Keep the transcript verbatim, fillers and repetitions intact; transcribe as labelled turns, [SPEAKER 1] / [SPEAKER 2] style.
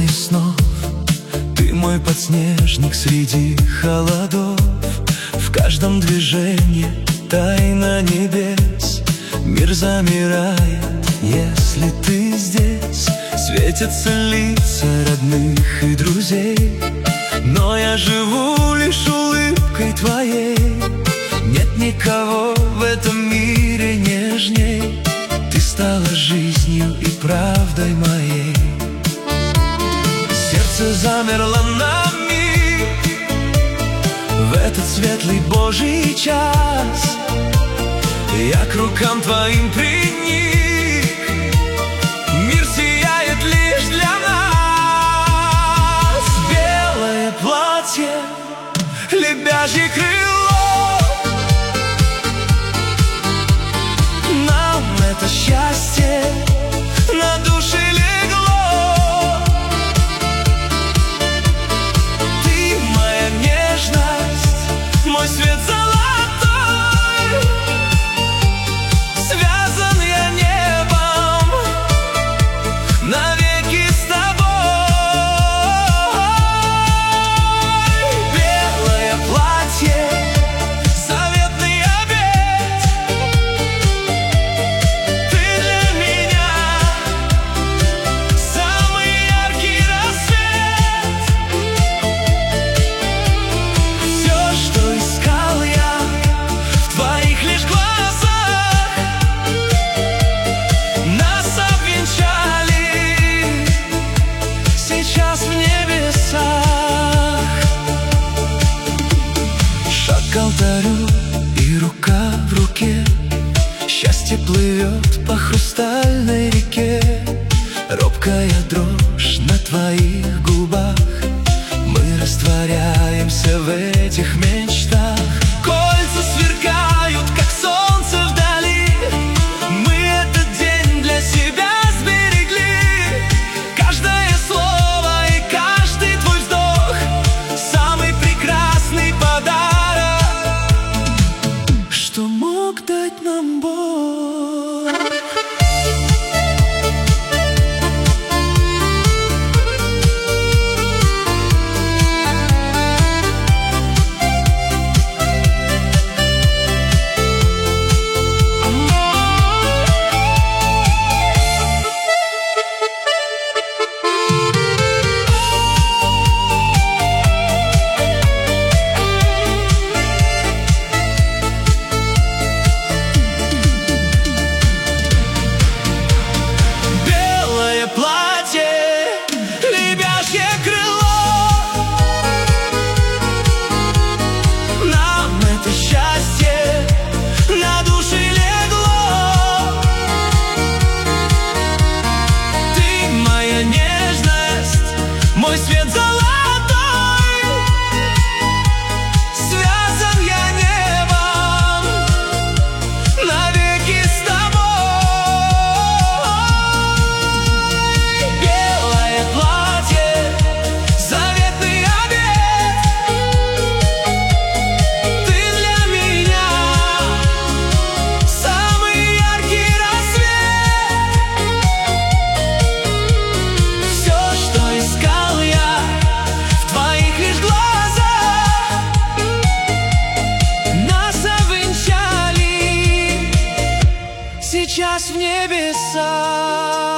[SPEAKER 1] снов. Ты мой подснежник среди холодов. В каждом движении тайна небес. Мир замирает, если ты здесь. Светятся лица родных и друзей, но я живу лишь улыбкой твоей. Нет никого в этом мире нежней. Ты стала жизнью и правдой моей. Сердце замерло на миг в этот светлый Божий час. Я к рукам твоим приник. Мир сияет лишь для нас. Белое платье, лебяжье крыло. Нам это счастье на душе легло. Ты моя нежность, мой свет золотой. Связан я небом навеки с тобой. Белое платье, заветный обет. Ты для меня самый яркий рассвет. Все, что искал я в твоих лишь глазах, нас обвенчали сейчас в небесах. Шаг к алтарю и рука в руке. Счастье плывет по хрустальной реке. Робкая дрожь на твоих губах. Мы растворяемся в этих мечтах. Кольца сверкают, как солнце вдали. Мы этот день для себя сберегли. Каждое слово и каждый твой вздох — самый прекрасный подарок, что мог дать нам Бог. Белое платье, лебяжье крыло. Нам это счастье на душе легло. Ты моя нежность, мой свет золотой. Связан я небом навеки с тобой. Белое платье, заветный обет. Ты для меня самый яркий рассвет. Все, что искал я в твоих лишь глазах, нас обвенчали сейчас в небесах.